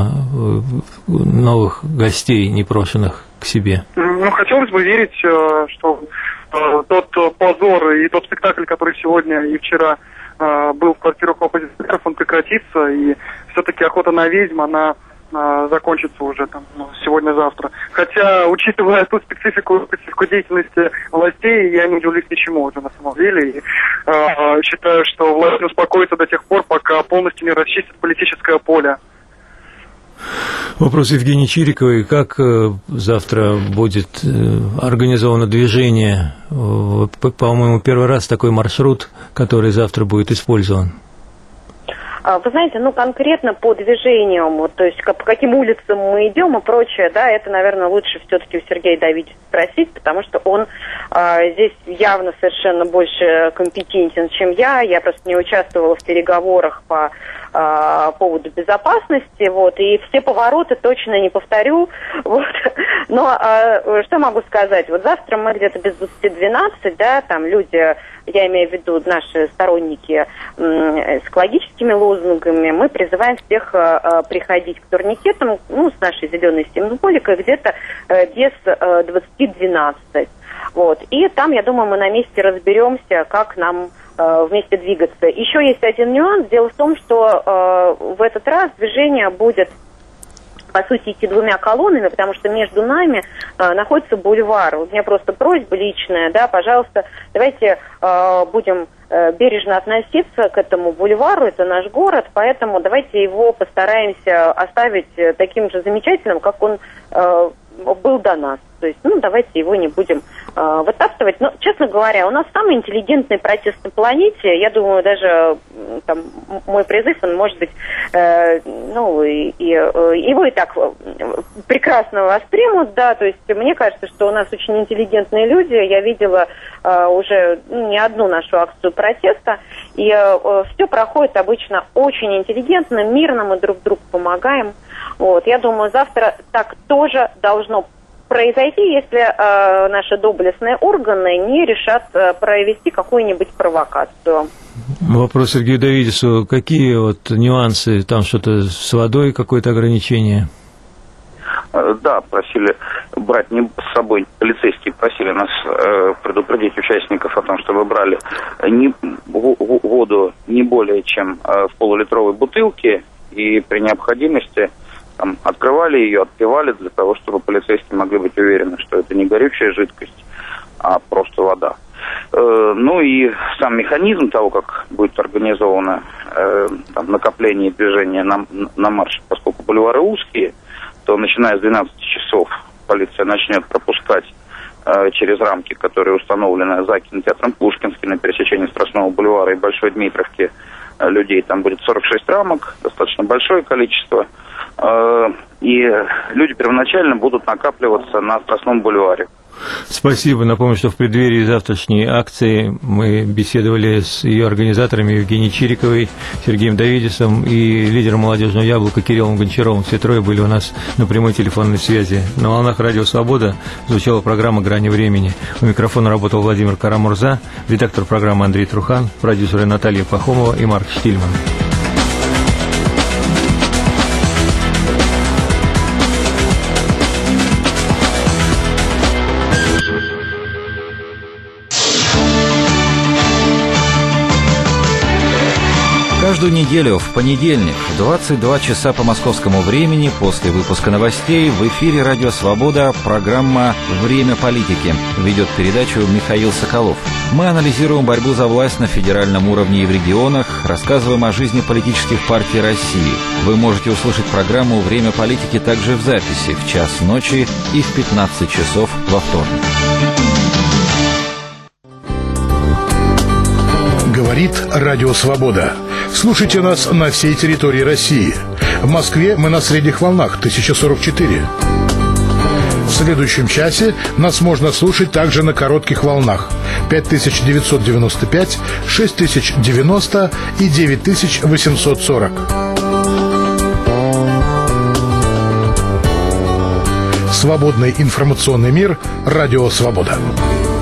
новых гостей, непрошенных к себе? Хотелось бы верить, что тот позор и тот спектакль, который сегодня и вчера был в квартирах оппозиционеров, он прекратится, и все-таки охота на ведьм, она закончится уже сегодня-завтра. Хотя, учитывая ту специфику деятельности властей, я не удивлюсь ничему уже на самом деле. И считаю, что власть не успокоится до тех пор, пока полностью не расчистит политическое поле. Вопрос Евгении Чириковой. Как завтра будет организовано движение? По-моему, первый раз такой маршрут, который завтра будет использован. Вы знаете, конкретно по движению, то есть по каким улицам мы идем и прочее, да, это, наверное, лучше все-таки у Сергея Давидовича спросить, потому что он здесь явно совершенно больше компетентен, чем я. Я просто не участвовала в переговорах по поводу безопасности, вот, и все повороты точно не повторю, вот, но что могу сказать, вот завтра мы где-то без 20:12, да, там люди, я имею в виду наши сторонники с экологическими лозунгами, мы призываем всех приходить к турникетам, ну, с нашей зеленой символикой где-то без 20:12. Вот. И там, я думаю, мы на месте разберемся, как нам вместе двигаться. Еще есть один нюанс. Дело в том, что в этот раз движение будет, по сути, идти двумя колоннами, потому что между нами находится бульвар. У меня просто просьба личная, да, пожалуйста, давайте будем бережно относиться к этому бульвару, это наш город, поэтому давайте его постараемся оставить таким же замечательным, как он был до нас. То есть, ну, давайте его не будем вытаптывать. Но, честно говоря, у нас самый интеллигентный протест на планете. Я думаю, даже там, мой призыв, он может быть, его и так прекрасно воспримут, да. То есть, мне кажется, что у нас очень интеллигентные люди. Я видела уже не одну нашу акцию протеста. И все проходит обычно очень интеллигентно, мирно, мы друг другу помогаем. Вот. Я думаю, завтра так тоже должно произойти, если наши доблестные органы не решат провести какую-нибудь провокацию. Вопрос Сергею Давидису. Какие вот нюансы? Там что-то с водой, какое-то ограничение? Да, просили брать не с собой, полицейские просили нас предупредить участников о том, чтобы брали воду не более чем в полулитровой бутылке, и при необходимости там, открывали ее, отпивали для того, чтобы полицейские могли быть уверены, что это не горючая жидкость, а просто вода. Ну и сам механизм того, как будет организовано накопление и движение на марше, поскольку бульвары узкие, то начиная с 12 часов полиция начнет пропускать через рамки, которые установлены за кинотеатром Пушкинский на пересечении Страстного бульвара и Большой Дмитровки людей. Там будет 46 рамок, достаточно большое количество. И люди первоначально будут накапливаться на Страстном бульваре. Спасибо. Напомню, что в преддверии завтрашней акции мы беседовали с ее организаторами Евгенией Чириковой, Сергеем Давидисом и лидером «Молодежного яблока» Кириллом Гончаровым. Все трое были у нас на прямой телефонной связи. На волнах «Радио Свобода» звучала программа «Грани времени». У микрофона работал Владимир Карамурза, редактор программы Андрей Трухан, продюсеры Наталья Пахомова и Марк Штильман. Каждую неделю в понедельник в 22 часа по московскому времени после выпуска новостей в эфире «Радио Свобода» программа «Время политики». Ведет передачу Михаил Соколов. Мы анализируем борьбу за власть на федеральном уровне и в регионах, рассказываем о жизни политических партий России. Вы можете услышать программу «Время политики» также в записи в час ночи и в 15 часов во вторник. Говорит Радио Свобода. Слушайте нас на всей территории России. В Москве мы на средних волнах 1044. В следующем часе нас можно слушать также на коротких волнах 5995, 6090 и 9840. Свободный информационный мир. Радио Свобода.